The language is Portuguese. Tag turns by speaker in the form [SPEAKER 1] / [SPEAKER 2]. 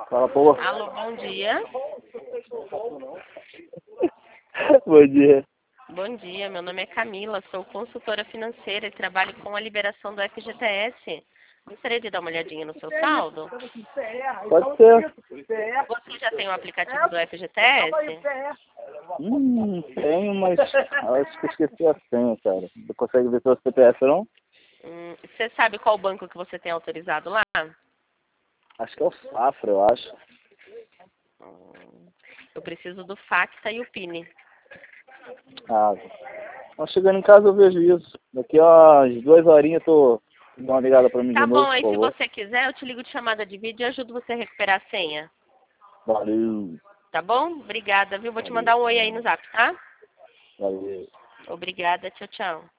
[SPEAKER 1] Fala, pô.
[SPEAKER 2] Alô, bom dia.
[SPEAKER 1] Bom dia.
[SPEAKER 2] Bom dia, meu nome é Camila, sou consultora financeira e trabalho com a liberação do FGTS. Gostaria de dar uma olhadinha no seu saldo?
[SPEAKER 1] Pode ser.
[SPEAKER 2] Você já tem o aplicativo do FGTS?
[SPEAKER 1] Tenho, mas acho que esqueci a senha, cara. Você consegue ver seu CPF, não?
[SPEAKER 2] Você sabe qual banco que você tem autorizado lá?
[SPEAKER 1] Acho que é o Safra, eu acho.
[SPEAKER 2] Eu preciso do FACTA e o PIN.
[SPEAKER 1] Ah, mas chegando em casa eu vejo isso. Daqui a umas 2 horinhas eu dá uma ligada pra mim
[SPEAKER 2] Tá
[SPEAKER 1] de
[SPEAKER 2] bom,
[SPEAKER 1] novo,
[SPEAKER 2] aí
[SPEAKER 1] por
[SPEAKER 2] se
[SPEAKER 1] favor.
[SPEAKER 2] você quiser, eu te ligo de chamada de vídeo e ajudo você a recuperar a senha.
[SPEAKER 1] Valeu.
[SPEAKER 2] Tá bom? Obrigada, viu? Vou te
[SPEAKER 1] Valeu.
[SPEAKER 2] mandar um oi aí no zap, tá?
[SPEAKER 1] Valeu.
[SPEAKER 2] Obrigada, tchau, tchau.